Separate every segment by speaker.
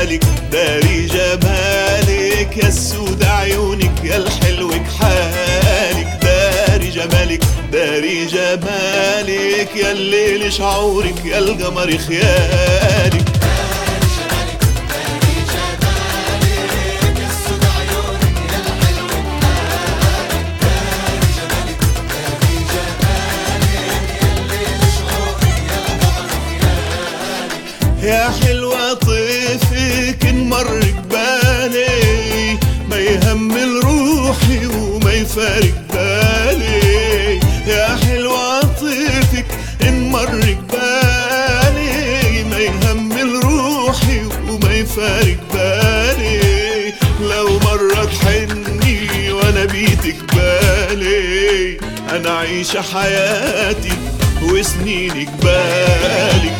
Speaker 1: جمالك داري جمالك، يا السود عيونك يا الحلو كحالك، داري جمالك داري جمالك، يا الليل شعورك يا القمر خيالك. يا حلوة طيفك انمر جبالي، ما يهمل روحي وما يفارق بالي. يا حلوة طيفك انمر جبالي، ما يهمل روحي وما يفارق بالي. لو مرة تحني وانا بيتك بالي، انا عايشة حياتي وسنيني جبالك.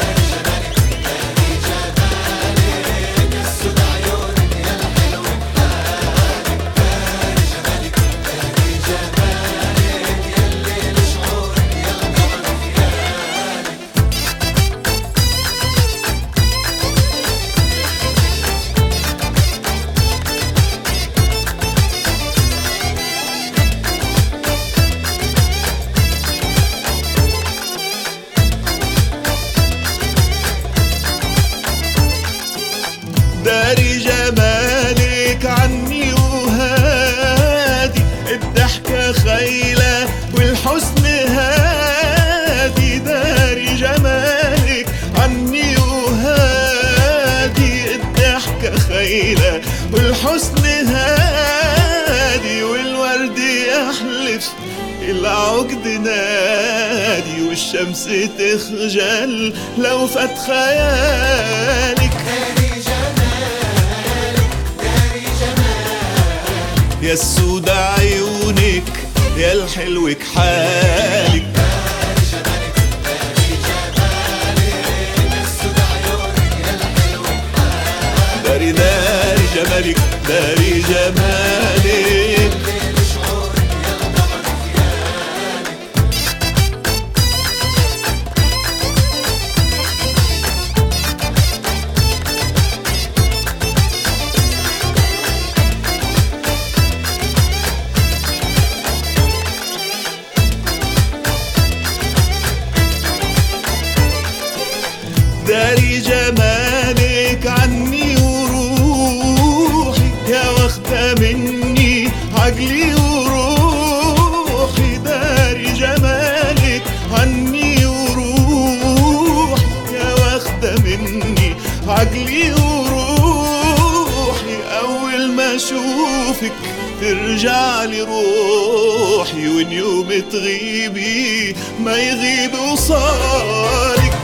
Speaker 1: داري جمالك عني وهادي، الضحكة خيلة والحسن هادي. داري جمالك عني وهادي، الضحكة خيلة والحسن هادي. والورد يحلف العقد نادي، والشمس تخجل لو فات خيالك. يا السود عيونك يا الحلو كحالك، داري داري جمالك داري جمالك. داري جمالك عني وروحي، يا واخدة مني عقلي وروحي. داري جمالك عني وروحي، يا واخدة مني عقلي وروحي. أول ما أشوفك ترجع لي روحي، وإن يوم تغيبي ما يغيب وصالك.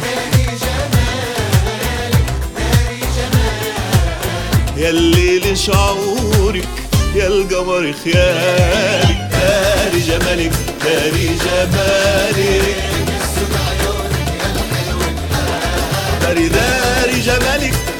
Speaker 1: يا الليل شعورك يا القمر خيالك، داري جمالك داري جمالك، داري داري جمالك